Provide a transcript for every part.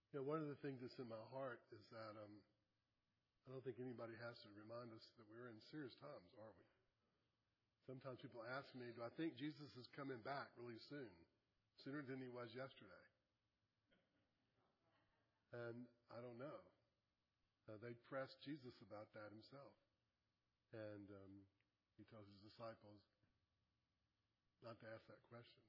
One of the things that's in my heart is that I don't think anybody has to remind us that we're in serious times, are we? Sometimes people ask me, do I think Jesus is coming back really soon? Sooner than he was yesterday? And I don't know. They pressed Jesus about that himself. And he told his disciples not to ask that question.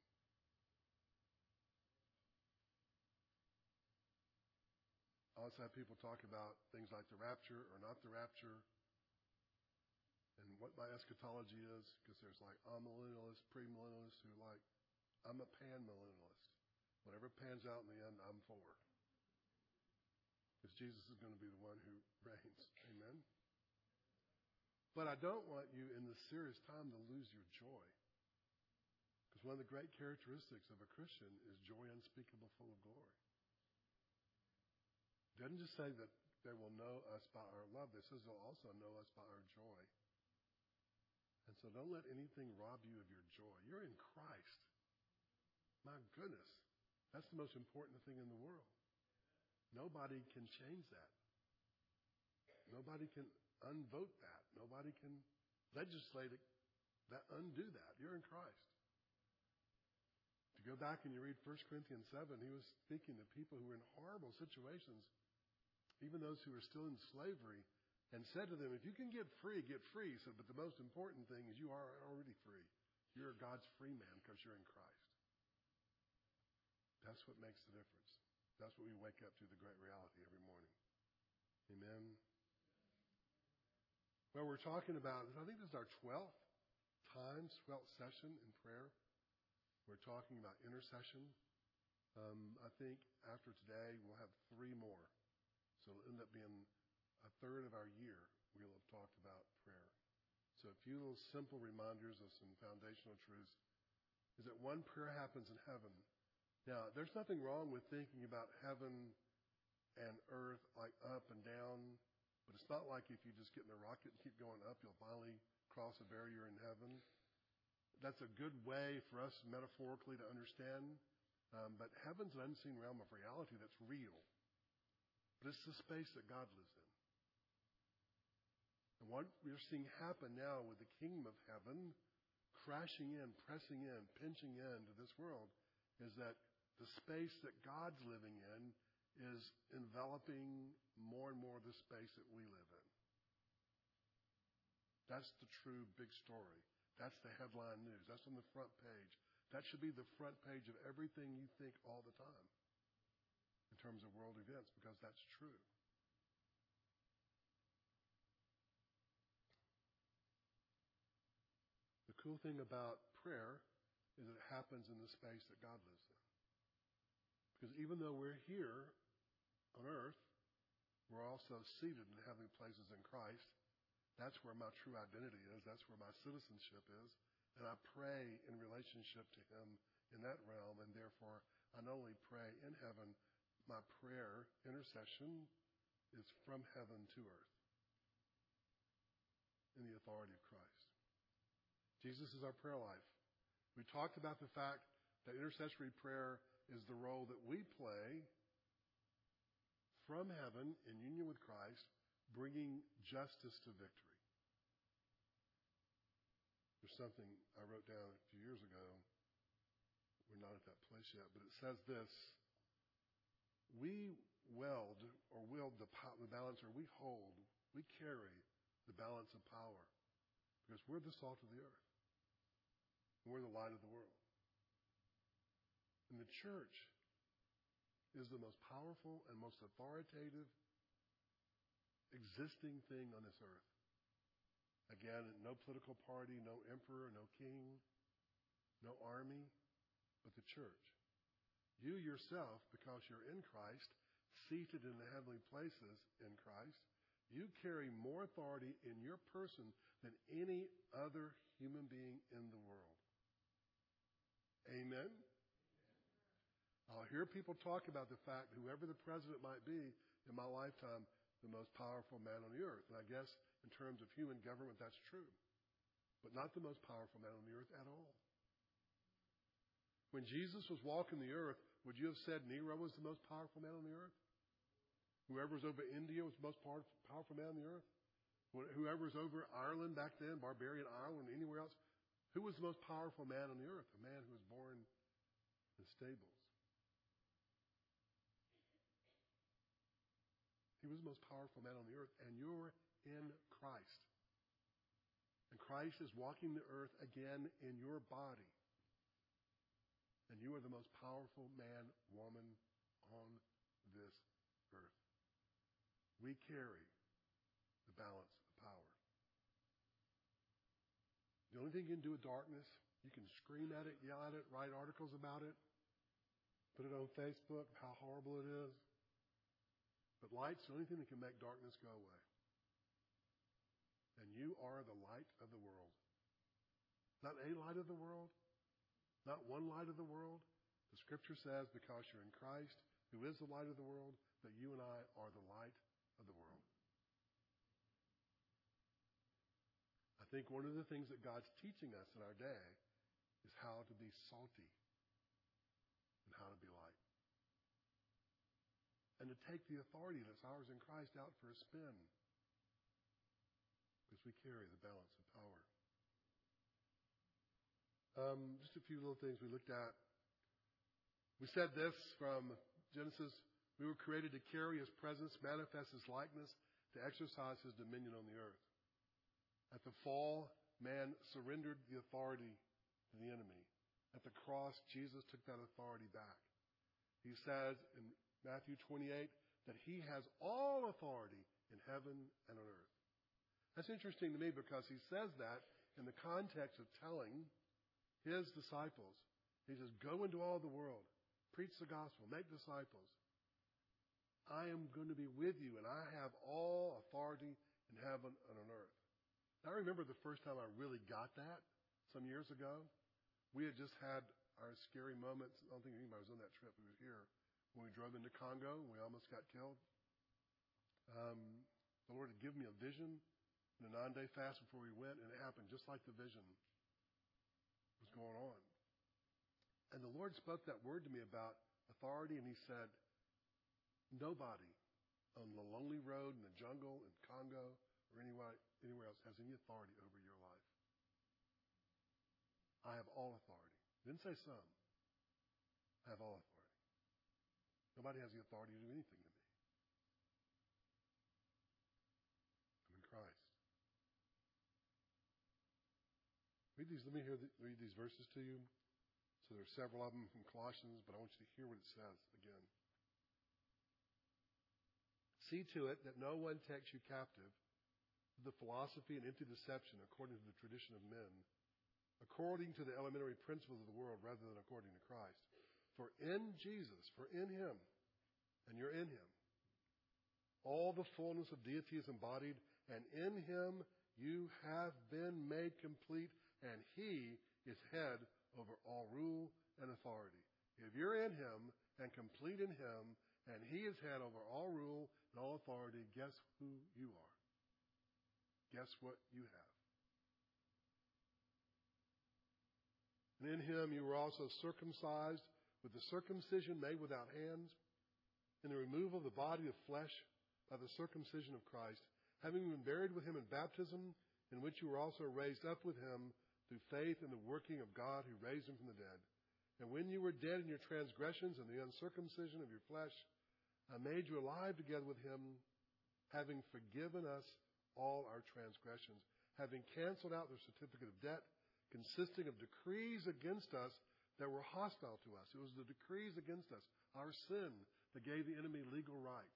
I also have people talk about things like the rapture or not the rapture and what my eschatology is, because there's like amillennialists, premillennialists who are like, I'm a pan-millennialist. Whatever pans out in the end, I'm for. Because Jesus is going to be the one who reigns. Amen? But I don't want you in this serious time to lose your joy. Because one of the great characteristics of a Christian is joy unspeakable, full of glory. It doesn't just say that they will know us by our love. It says they'll also know us by our joy. And so don't let anything rob you of your joy. You're in Christ. My goodness. That's the most important thing in the world. Nobody can change that. Nobody can unvote that. Nobody can legislate it, undo that. You're in Christ. To go back and you read 1 Corinthians 7, he was speaking to people who were in horrible situations, even those who were still in slavery, and said to them, if you can get free, get free. He said, but the most important thing is you are already free. You're God's free man because you're in Christ. That's what makes the difference. That's what we wake up to, the great reality every morning. Amen. Well, we're talking about, I think this is our 12th session in prayer. We're talking about intercession. I think after today, we'll have 3 more. So it'll end up being a third of our year. We'll have talked about prayer. So a few little simple reminders of some foundational truths is that one, prayer happens in heaven. Now, there's nothing wrong with thinking about heaven and earth like up and down, but it's not like if you just get in a rocket and keep going up, you'll finally cross a barrier in heaven. That's a good way for us metaphorically to understand, but heaven's an unseen realm of reality that's real. But it's the space that God lives in. And what we're seeing happen now with the kingdom of heaven crashing in, pressing in, pinching into this world is that the space that God's living in is enveloping more and more of the space that we live in. That's the true big story. That's the headline news. That's on the front page. That should be the front page of everything you think all the time in terms of world events, because that's true. The cool thing about prayer is it happens in the space that God lives in. Because even though we're here on earth, we're also seated in heavenly places in Christ. That's where my true identity is. That's where my citizenship is. And I pray in relationship to him in that realm. And therefore, I not only pray in heaven, my prayer, intercession, is from heaven to earth in the authority of Christ. Jesus is our prayer life. We talked about the fact that intercessory prayer is the role that we play from heaven in union with Christ, bringing justice to victory. There's something I wrote down a few years ago. We're not at that place yet, but it says this. We weld or wield the balance, or we hold, we carry the balance of power because we're the salt of the earth. And we're the light of the world. And the church is the most powerful and most authoritative existing thing on this earth. Again, no political party, no emperor, no king, no army, but the church. You yourself, because you're in Christ, seated in the heavenly places in Christ, you carry more authority in your person than any other human being in the world. Amen? I'll hear people talk about the fact, whoever the president might be in my lifetime, the most powerful man on the earth. And I guess in terms of human government, that's true. But not the most powerful man on the earth at all. When Jesus was walking the earth, would you have said Nero was the most powerful man on the earth? Whoever's over India was the most powerful man on the earth. Whoever's over Ireland back then, barbarian Ireland, anywhere else, who was the most powerful man on the earth? A man who was born in stables. He was the most powerful man on the earth, and you're in Christ. And Christ is walking the earth again in your body. And you are the most powerful man, woman on this earth. We carry the balance of power. The only thing you can do with darkness, you can scream at it, yell at it, write articles about it, put it on Facebook, how horrible it is. But light's the only thing that can make darkness go away. And you are the light of the world. Not a light of the world, not one light of the world. The scripture says, because you're in Christ, who is the light of the world, that you and I are the light of the world. I think one of the things that God's teaching us in our day is how to be salty and how to be light. And to take the authority that's ours in Christ out for a spin, because we carry the balance of power. Just a few little things we looked at. We said this from Genesis: we were created to carry His presence, manifest His likeness, to exercise His dominion on the earth. At the fall, man surrendered the authority to the enemy. At the cross, Jesus took that authority back. He says in Matthew 28 that He has all authority in heaven and on earth. That's interesting to me because He says that in the context of telling His disciples. He says, go into all the world, preach the gospel, make disciples. I am going to be with you, and I have all authority in heaven and on earth. I remember the first time I really got that some years ago. We had just had our scary moments. I don't think anybody was on that trip. We were here when we drove into Congo. We almost got killed. The Lord had given me a vision in a 9-day fast before we went, and it happened just like the vision was going on. And the Lord spoke that word to me about authority, and He said, nobody on the lonely road in the jungle in Congo or anywhere else has any authority over your life. I have all authority. Didn't say some. I have all authority. Nobody has the authority to do anything to me. I'm in Christ. Let me read these verses to you. So there are several of them from Colossians, but I want you to hear what it says again. See to it that no one takes you captive to the philosophy and empty deception according to the tradition of men, according to the elementary principles of the world rather than according to Christ. For in Jesus, for in Him, and you're in Him, all the fullness of deity is embodied, and in Him you have been made complete, and He is head over all rule and authority. If you're in Him and complete in Him, and He is head over all rule and all authority, guess who you are? Guess what you have? And in Him you were also circumcised with the circumcision made without hands, in the removal of the body of flesh by the circumcision of Christ, having been buried with Him in baptism, in which you were also raised up with Him through faith in the working of God who raised Him from the dead. And when you were dead in your transgressions and the uncircumcision of your flesh, I made you alive together with Him, having forgiven us all our transgressions, having canceled out the certificate of debt consisting of decrees against us that were hostile to us. It was the decrees against us, our sin, that gave the enemy legal right.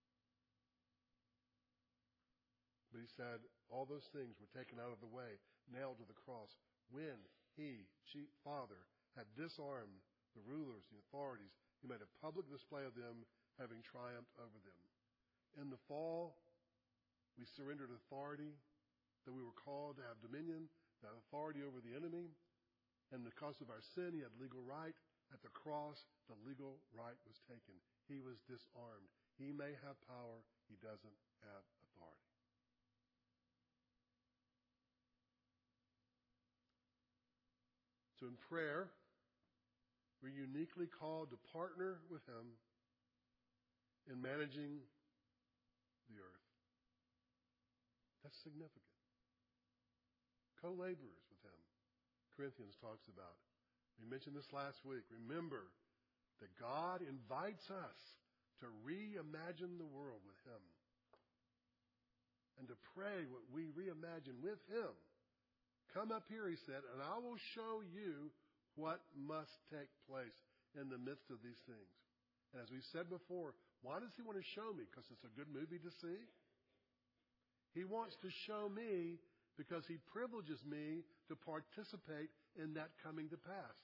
But He said all those things were taken out of the way, nailed to the cross, when He, Father, had disarmed the rulers, the authorities. He made a public display of them, having triumphed over them. In the fall, we surrendered authority that we were called to have dominion, that authority over the enemy. And because of our sin, He had legal right. At the cross, the legal right was taken. He was disarmed. He may have power. He doesn't have authority. So in prayer, we're uniquely called to partner with Him in managing the earth. That's significant. Co-laborers with him. Corinthians talks about. We mentioned this last week. Remember that God invites us to reimagine the world with him. And to pray what we reimagine with him. Come up here, he said, and I will show you what must take place in the midst of these things. And as we said before, why does he want to show me? Because it's a good movie to see? He wants to show me because he privileges me to participate in that coming to pass.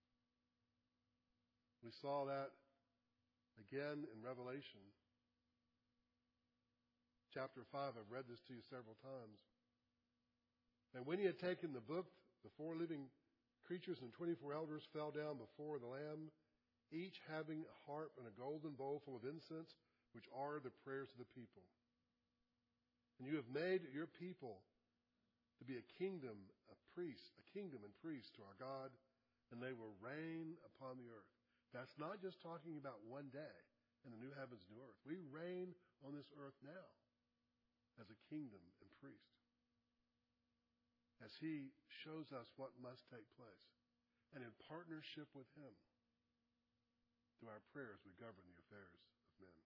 We saw that again in Revelation. Chapter 5, I've read this to you several times. And when he had taken the book, the 4 living creatures and 24 elders fell down before the Lamb, each having a harp and a golden bowl full of incense, which are the prayers of the people. And you have made your people to be a kingdom and priests to our God, and they will reign upon the earth. That's not just talking about one day in the new heavens, new earth. We reign on this earth now as a kingdom and priest. As he shows us what must take place. And in partnership with him, through our prayers, we govern the affairs of men.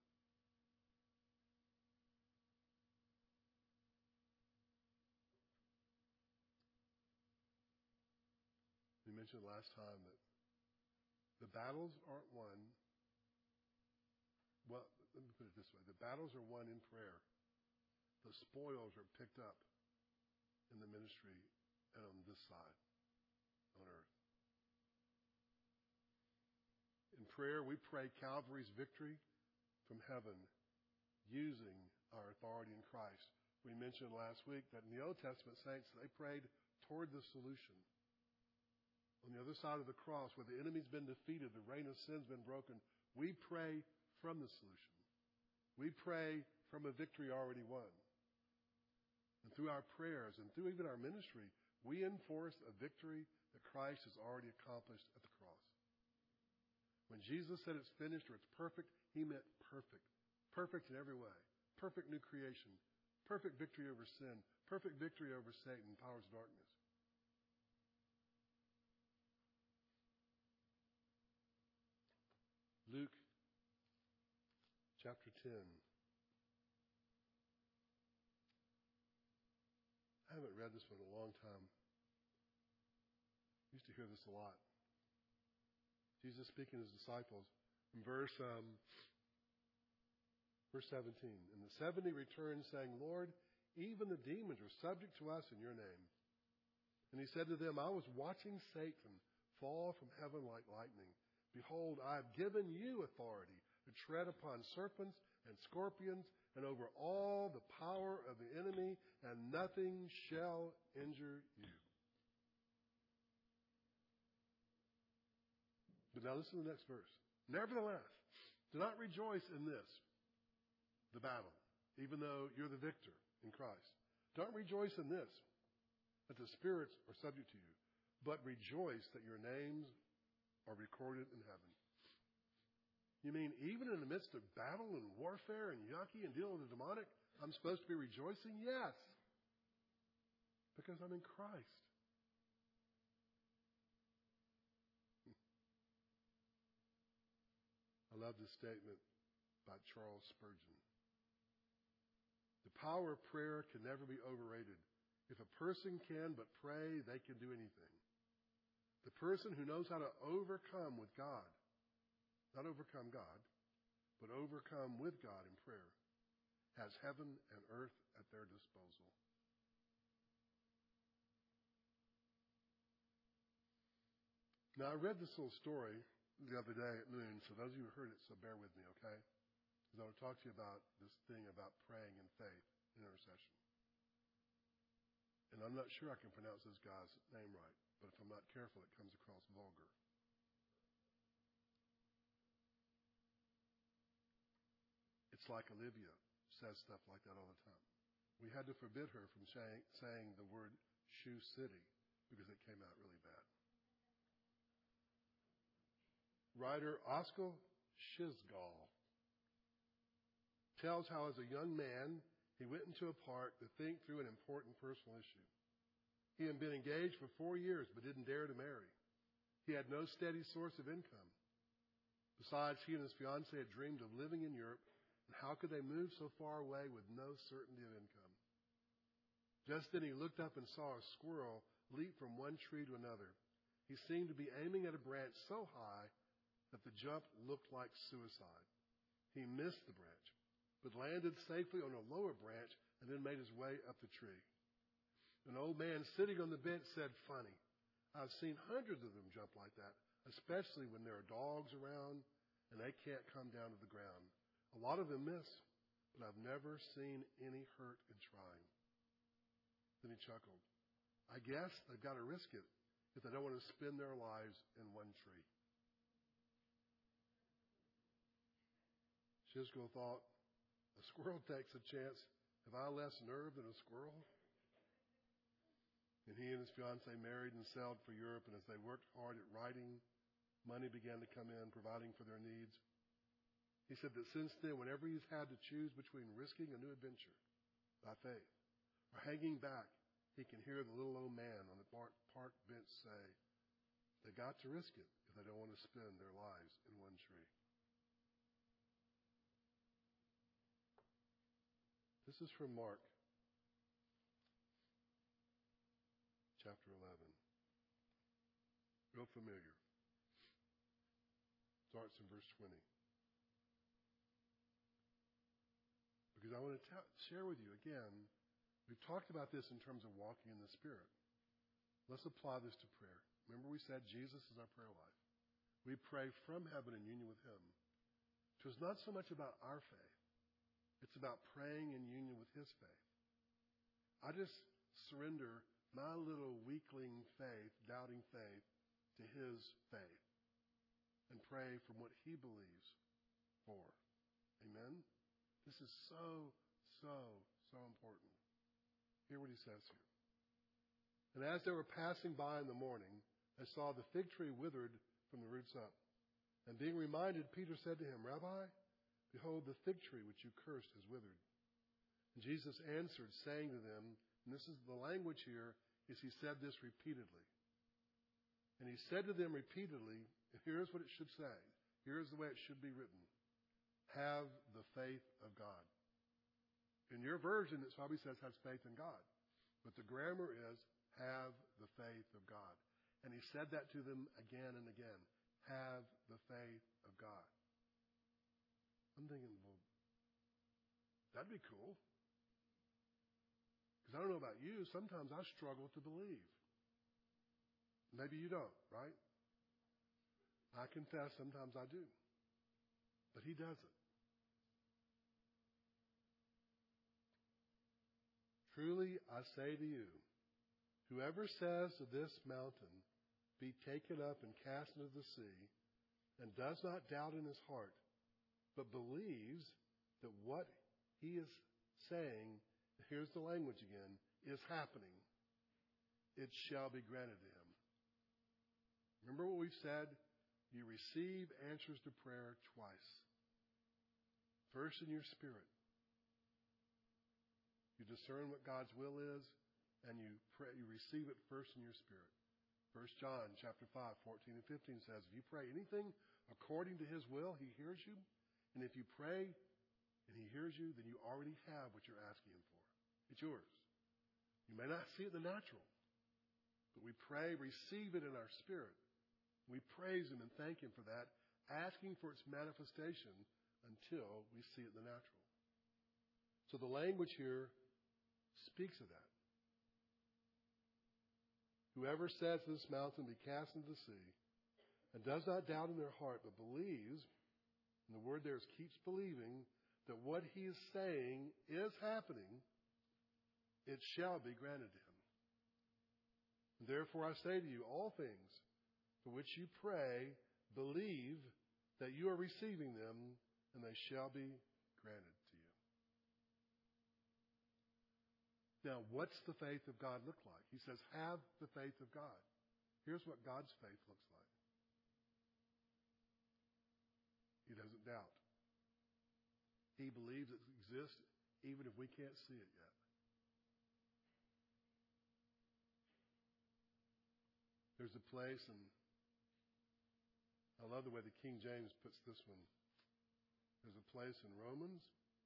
We mentioned last time that the battles aren't won. Well, let me put it this way. The battles are won in prayer. The spoils are picked up in the ministry and on this side, on earth. In prayer, we pray Calvary's victory from heaven using our authority in Christ. We mentioned last week that in the Old Testament saints, they prayed toward the solution. On the other side of the cross, where the enemy's been defeated, the reign of sin's been broken, we pray from the solution. We pray from a victory already won. And through our prayers and through even our ministry, we enforce a victory that Christ has already accomplished at the cross. When Jesus said it's finished or it's perfect, he meant perfect. Perfect in every way. Perfect new creation. Perfect victory over sin. Perfect victory over Satan and powers of darkness. Luke chapter 10. I haven't read this one in a long time. I used to hear this a lot. Jesus speaking to his disciples in verse 17. And the 70 returned, saying, Lord, even the demons are subject to us in your name. And he said to them, I was watching Satan fall from heaven like lightning. Behold, I have given you authority to tread upon serpents and scorpions and over all the power of the enemy, and nothing shall injure you. But now listen to the next verse. Nevertheless, do not rejoice in this, the battle, even though you're the victor in Christ. Don't rejoice in this, that the spirits are subject to you, but rejoice that your names are recorded in heaven. You mean even in the midst of battle and warfare and yucky and dealing with the demonic, I'm supposed to be rejoicing? Yes. Because I'm in Christ. I love this statement by Charles Spurgeon. The power of prayer can never be overrated. If a person can but pray, they can do anything. The person who knows how to overcome with God, not overcome God, but overcome with God in prayer, has heaven and earth at their disposal. Now, I read this little story the other day at noon, so those of you who heard it, so bear with me, okay? Because I want to talk to you about this thing about praying in faith, in intercession. And I'm not sure I can pronounce this guy's name right, but if I'm not careful, it comes across vulgar. It's like Olivia says stuff like that all the time. We had to forbid her from saying the word Shoe City because it came out really bad. Writer Oskar Schizgal tells how as a young man, he went into a park to think through an important personal issue. He had been engaged for 4 years but didn't dare to marry. He had no steady source of income. Besides, he and his fiancée had dreamed of living in Europe, and how could they move so far away with no certainty of income? Just then he looked up and saw a squirrel leap from one tree to another. He seemed to be aiming at a branch so high that the jump looked like suicide. He missed the branch, but landed safely on a lower branch and then made his way up the tree. An old man sitting on the bench said, "Funny, I've seen hundreds of them jump like that, especially when there are dogs around and they can't come down to the ground. A lot of them miss, but I've never seen any hurt in trying." Then he chuckled. "I guess they've got to risk it if they don't want to spend their lives in one tree." Shizko thought, "A squirrel takes a chance. Have I less nerve than a squirrel?" And he and his fiancée married and sailed for Europe, and as they worked hard at writing, money began to come in, providing for their needs. He said that since then, whenever he's had to choose between risking a new adventure by faith or hanging back, he can hear the little old man on the park bench say, they got to risk it if they don't want to spend their lives in one tree. This is from Mark, chapter 11. Real familiar. Starts in verse 20. Because I want to share with you again, we've talked about this in terms of walking in the Spirit. Let's apply this to prayer. Remember we said Jesus is our prayer life. We pray from heaven in union with Him. So it's not so much about our faith. It's about praying in union with His faith. I just surrender my little weakling faith, doubting faith, to His faith and pray from what He believes for. Amen? This is so important. Hear what He says here. "And as they were passing by in the morning, they saw the fig tree withered from the roots up. And being reminded, Peter said to him, 'Rabbi, behold, the fig tree which you cursed has withered.' And Jesus answered, saying to them," and this is the language here, is He said this repeatedly. "And He said to them repeatedly," and here's what it should say. Here's the way it should be written. "Have the faith of God." In your version, it probably says has faith in God. But the grammar is have the faith of God. And He said that to them again and again. Have the faith of God. I'm thinking, well, that'd be cool. Because I don't know about you, sometimes I struggle to believe. Maybe you don't, right? I confess sometimes I do. But He doesn't. "Truly I say to you, whoever says to this mountain, be taken up and cast into the sea, and does not doubt in his heart, but believes that what he is saying," here's the language again, "is happening, it shall be granted to him." Remember what we've said? You receive answers to prayer twice. First in your spirit. You discern what God's will is, and you receive it first in your spirit. 1 John chapter 5, 14 and 15 says, if you pray anything according to His will, He hears you. And if you pray and He hears you, then you already have what you're asking Him for. It's yours. You may not see it in the natural, but we pray, receive it in our spirit. We praise Him and thank Him for that, asking for its manifestation until we see it in the natural. So the language here speaks of that. Whoever says to this mountain, be cast into the sea, and does not doubt in their heart, but believes, and the word there is keeps believing, that what he is saying is happening, it shall be granted to him. And therefore I say to you, all things for which you pray, believe that you are receiving them, and they shall be granted to you. Now, what's the faith of God look like? He says, have the faith of God. Here's what God's faith looks like. He doesn't doubt. He believes it exists even if we can't see it yet. There's a place, and I love the way the King James puts this one. There's a place in Romans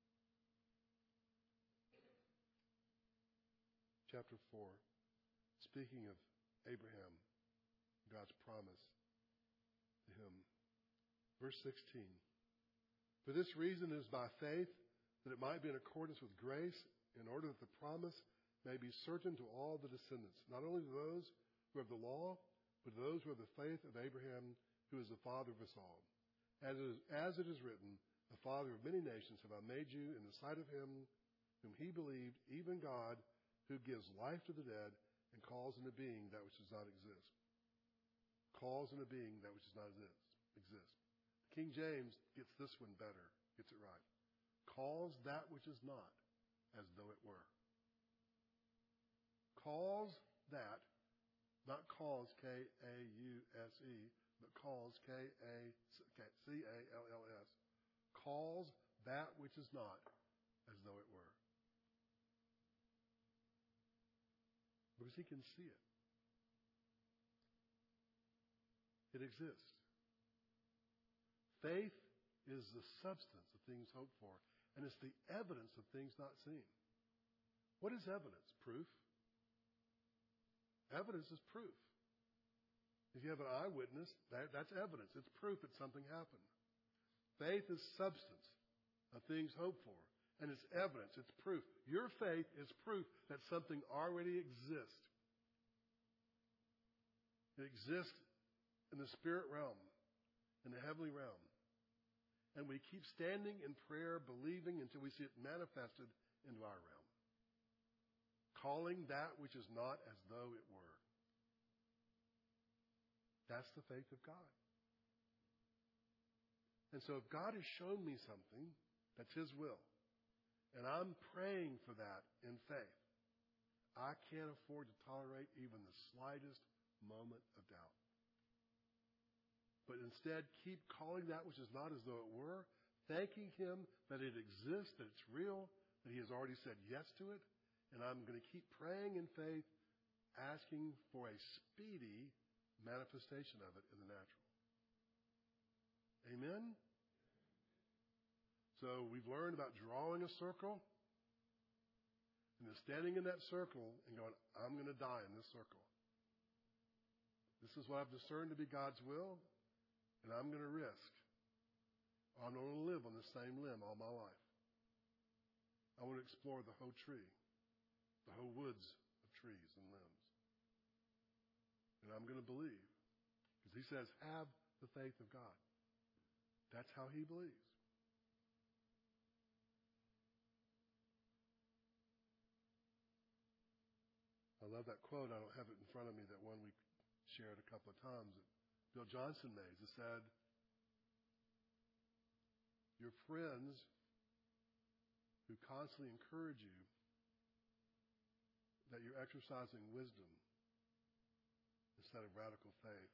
chapter 4, speaking of Abraham, God's promise to him. Verse 16. For this reason it is by faith, that it might be in accordance with grace, in order that the promise may be certain to all the descendants, not only to those who have the law, but to those who have the faith of Abraham, who is the father of us all. As it is written, the father of many nations have I made you in the sight of him whom he believed, even God, who gives life to the dead and calls into being that which does not exist. Calls into being that which does not exist. King James gets this one better, gets it right. Calls that which is not as though it were. Calls that, not calls K-A-U-S-E, but calls C-A-L-L-S. Calls that which is not as though it were. Because he can see it. It exists. Faith is the substance of things hoped for, and it's the evidence of things not seen. What is evidence? Proof. Evidence is proof. If you have an eyewitness, that's evidence. It's proof that something happened. Faith is substance of things hoped for, and it's evidence. It's proof. Your faith is proof that something already exists. It exists in the spirit realm, in the heavenly realm. And we keep standing in prayer, believing until we see it manifested into our realm. Calling that which is not as though it were. That's the faith of God. And so if God has shown me something, that's His will. And I'm praying for that in faith. I can't afford to tolerate even the slightest moment of doubt. But instead, keep calling that which is not as though it were, thanking Him that it exists, that it's real, that He has already said yes to it. And I'm going to keep praying in faith, asking for a speedy manifestation of it in the natural. Amen? So we've learned about drawing a circle and then standing in that circle and going, I'm going to die in this circle. This is what I've discerned to be God's will, and I'm going to risk. I'm going to live on the same limb all my life. I want to explore the whole tree, the whole woods of trees and limbs. And I'm going to believe, because He says, have the faith of God. That's how He believes. I love that quote. I don't have it in front of me, that one we shared a couple of times that Bill Johnson made. It said, your friends who constantly encourage you that you're exercising wisdom instead of radical faith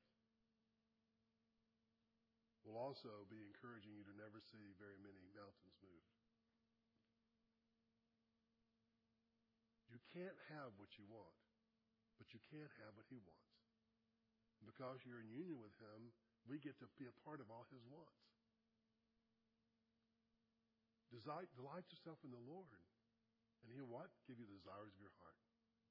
will also be encouraging you to never see very many mountains moved. You can't have what you want, but you can have what He wants. And because you're in union with Him, we get to be a part of all His wants. Delight yourself in the Lord, and He'll what? Give you the desires of your heart.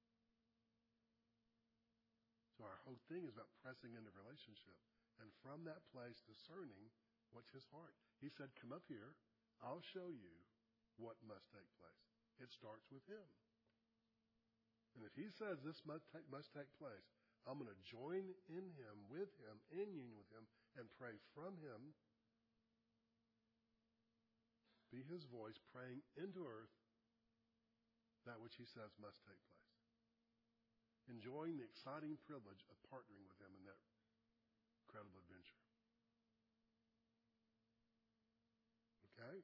So our whole thing is about pressing into relationship, and from that place discerning what's His heart. He said, come up here, I'll show you what must take place. It starts with Him. And if He says this must take place, I'm going to join in Him, with Him, in union with Him, and pray from Him. Be His voice praying into earth that which He says must take place. Enjoying the exciting privilege of partnering with Him in that incredible adventure. Okay?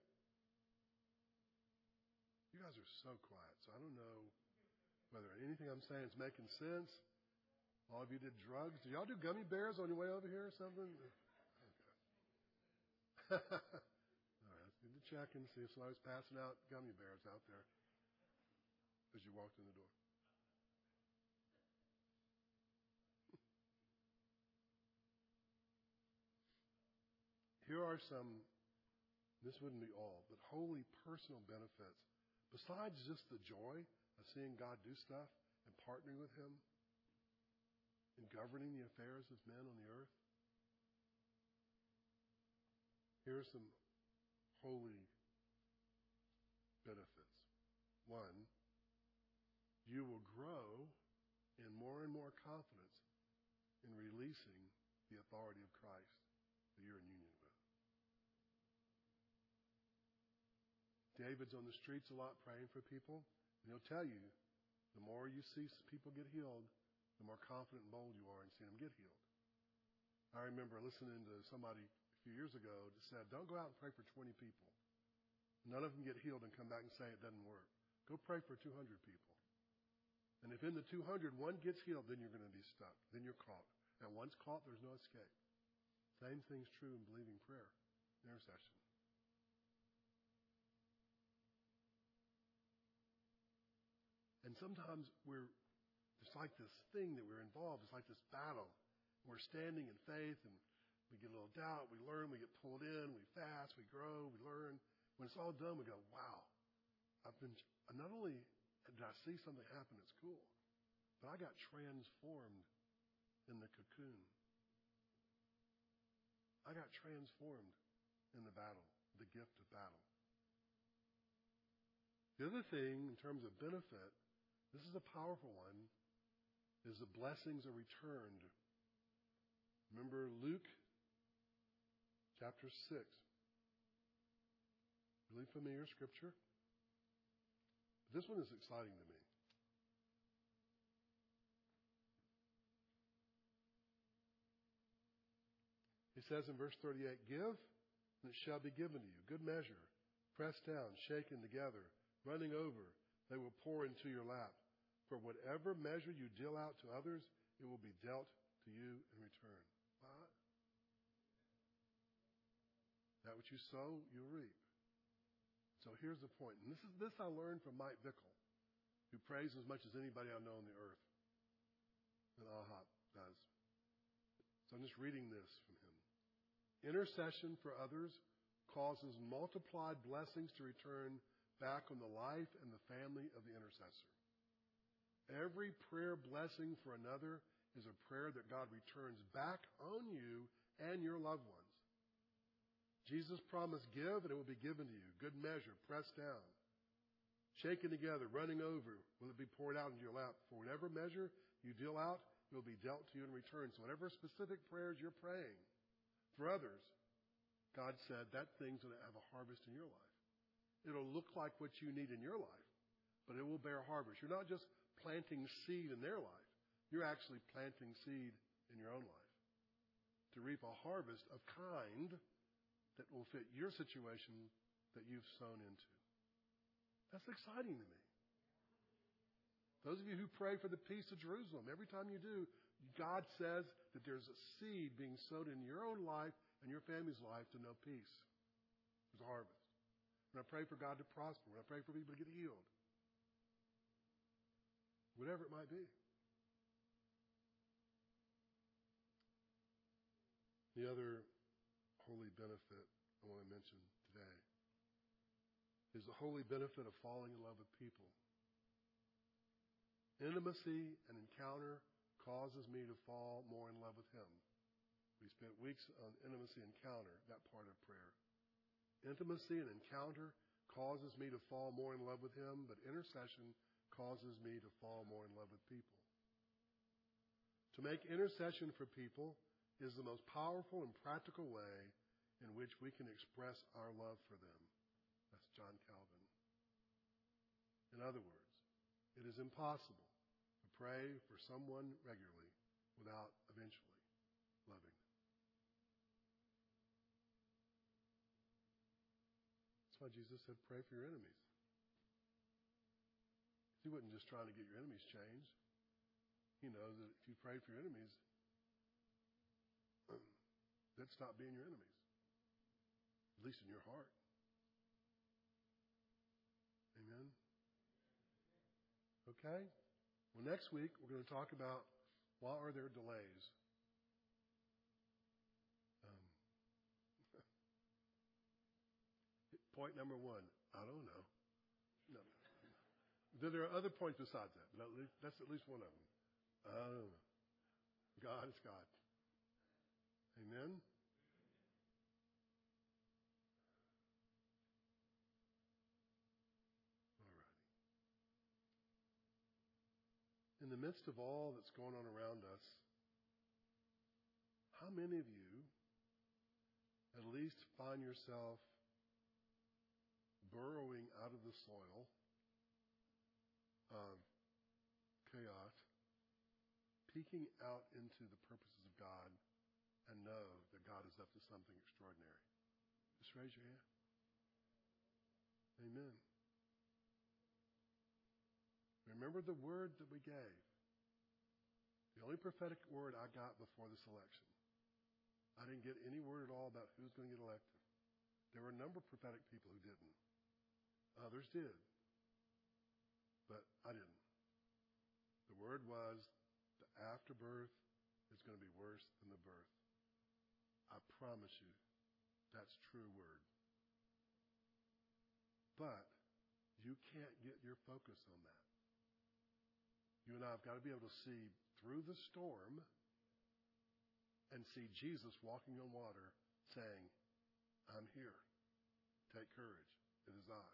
You guys are so quiet, so I don't know whether anything I'm saying is making sense. All of you did drugs. Did y'all do gummy bears on your way over here or something? Okay. All right, that's good to checking, see if somebody's passing out gummy bears out there as you walked in the door. Here are some, this wouldn't be all, but holy personal benefits. Besides just the joy of seeing God do stuff and partnering with Him in governing the affairs of men on the earth, here are some holy benefits. One, you will grow in more and more confidence in releasing the authority of Christ that you're in union with. David's on the streets a lot praying for people, and he'll tell you, the more you see people get healed, the more confident and bold you are in seeing them get healed. I remember listening to somebody a few years ago that said, don't go out and pray for 20 people. None of them get healed and come back and say it doesn't work. Go pray for 200 people. And if in the 200, one gets healed, then you're going to be stuck. Then you're caught. And once caught, there's no escape. Same thing's true in believing prayer, intercession. And sometimes it's like this thing that we're involved. It's like this battle. We're standing in faith, and we get a little doubt. We learn. We get pulled in. We fast. We grow. We learn. When it's all done, we go, wow. Not only did I see something happen that's cool, but I got transformed in the cocoon. I got transformed in the battle, the gift of battle. The other thing, in terms of benefit, this is a powerful one, is the blessings are returned. Remember Luke chapter 6. Really familiar scripture. But this one is exciting to me. He says in verse 38, give, and it shall be given to you. Good measure, pressed down, shaken together, running over, they will pour into your lap. For whatever measure you deal out to others, it will be dealt to you in return. What? That which you sow, you'll reap. So here's the point. And this I learned from Mike Bickle, who prays as much as anybody I know on the earth. And Ahab does. So I'm just reading this from him. Intercession for others causes multiplied blessings to return back on the life and the family of the intercessor. Every prayer blessing for another is a prayer that God returns back on you and your loved ones. Jesus promised, give and it will be given to you. Good measure, pressed down, shaken together, running over, will it be poured out into your lap. For whatever measure you deal out, it will be dealt to you in return. So whatever specific prayers you're praying for others, God said that thing's going to have a harvest in your life. It'll look like what you need in your life, but it will bear harvest. You're not just planting seed in their life. You're actually planting seed in your own life to reap a harvest of kind that will fit your situation that you've sown into. That's exciting to me. Those of you who pray for the peace of Jerusalem, every time you do, God says that there's a seed being sowed in your own life and your family's life to know peace. There's a harvest. When I pray for God to prosper, when I pray for people to get healed, whatever it might be. The other holy benefit I want to mention today is the holy benefit of falling in love with people. Intimacy and encounter causes me to fall more in love with Him. We spent weeks on intimacy and encounter, that part of prayer. Intimacy and encounter causes me to fall more in love with Him, but intercession causes me to fall more in love with people. To make intercession for people is the most powerful and practical way in which we can express our love for them. That's John Calvin. In other words, it is impossible to pray for someone regularly without eventually loving them. That's why Jesus said, pray for your enemies. He wasn't just trying to get your enemies changed. He knows that if you pray for your enemies, they'd stop being your enemies, at least in your heart. Okay? Well, next week, we're going to talk about why are there delays. Point number one, I don't know. No. Then there are other points besides that, but that's at least one of them. I don't know. God is God. Amen? All right. In the midst of all that's going on around us, how many of you at least find yourself burrowing out of the soil of chaos, peeking out into the purposes of God, and know that God is up to something extraordinary? Just raise your hand. Amen. Remember the word that we gave. The only prophetic word I got before this election. I didn't get any word at all about who's going to get elected. There were a number of prophetic people who didn't. Others did. But I didn't. The word was the afterbirth is going to be worse than the birth. I promise you, that's true word. But you can't get your focus on that. You and I have got to be able to see through the storm and see Jesus walking on water saying, I'm here. Take courage. It is I.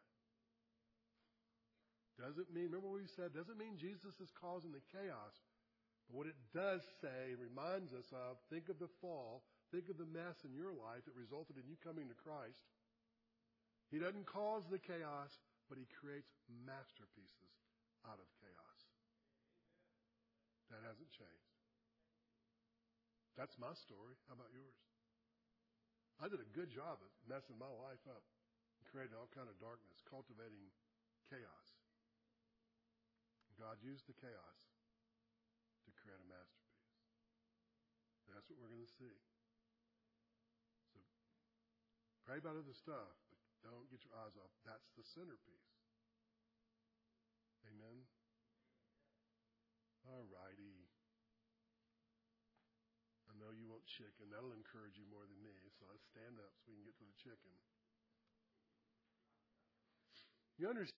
Doesn't mean, remember what we said, doesn't mean Jesus is causing the chaos. But what it does say, reminds us of, think of the fall, think of the mess in your life that resulted in you coming to Christ. He doesn't cause the chaos, but he creates masterpieces out of chaos. That hasn't changed. That's my story. How about yours? I did a good job of messing my life up, creating all kind of darkness, cultivating chaos. God used the chaos to create a masterpiece. That's what we're going to see. So pray about other stuff, but don't get your eyes off. That's the centerpiece. Amen? All righty. I know you want chicken. That'll encourage you more than me. So let's stand up so we can get to the chicken. You understand?